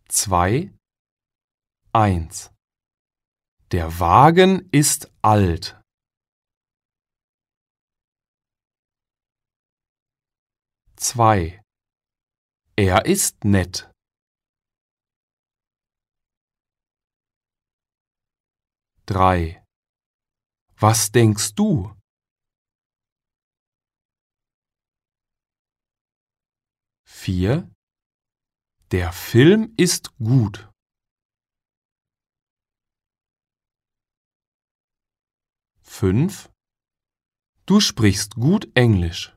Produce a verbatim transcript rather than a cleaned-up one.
zwei, eins. Der Wagen ist alt. zwei. Er ist nett. drei. Was denkst du? vier. Der Film ist gut. fünf. Du sprichst gut Englisch.